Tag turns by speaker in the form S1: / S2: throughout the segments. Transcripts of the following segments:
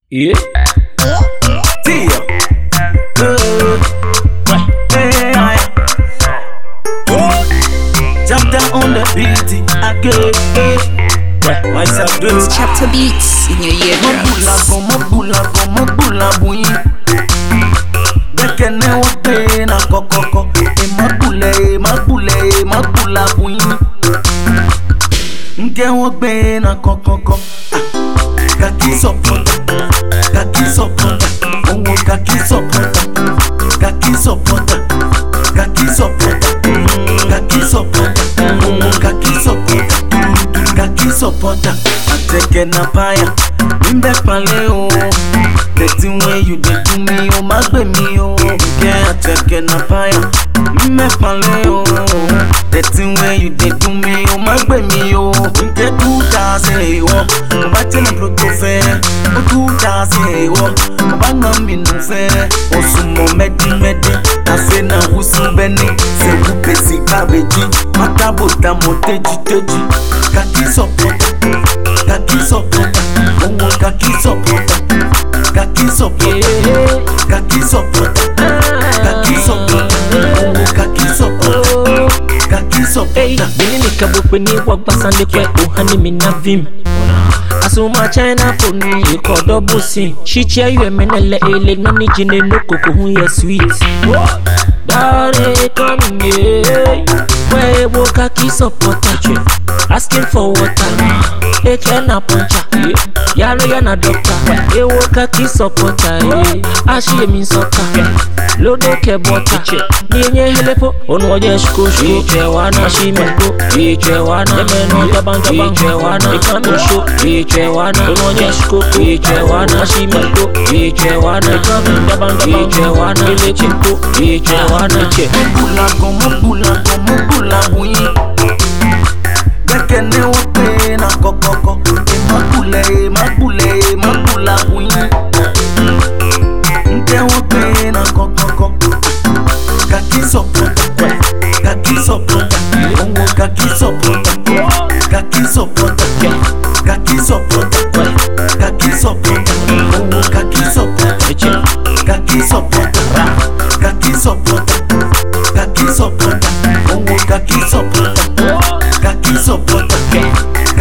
S1: Yeah.
S2: Tia. Chapter on the beat again. Myself do
S3: Chapter beats in your eardrums.
S2: Mabula bui. Bekene wote na kokoko. Mabula bui. Nke wote na kokoko. Kaki support. Oh, kaki support. Kaki supporter, I take na paya. Mbe paleo, the thing way you did to me, oh my baby, oh. Yeah, I take na paya. Mbe paleo, the thing way you did to me, oh my baby, oh. Mbe tuta say oh, mbate na bloto fe, oh tuta say oh, mbanga minu fe, oh sumo medi, afe na husu beni, se upesi kabeji, matabota moteji. Kaki supporter, oh kaki supporter.
S1: Hey, bini kabukwe ni wagbasande kwe uhani minavim. Asuma China for me, you call double sim. She cheer you a menele ele nani jine no koko hu ya sweet. Dare come here, where wo kaki supporter. Asking for water, na puncha, yaro na doctor. Wo kaki supporter, ashi mi soka. Lodo ke bota, niye helepo, ono je shko. Ichewana shimeko, ichewana emeno jabang, ichewana ikano show, ichewana ono je shko, ichewana shimeko, ichewana ikano jabang, ichewana ile chimpo, ichewana che.
S2: Mabula bui. Bekene wote na kokoko. Mabula bui. Nke wote na kokoko. Kaki supporter. Oh, kaki supporter. Oh, kaki supporter.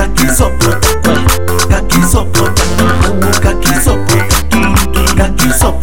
S2: Oh, kaki supporter.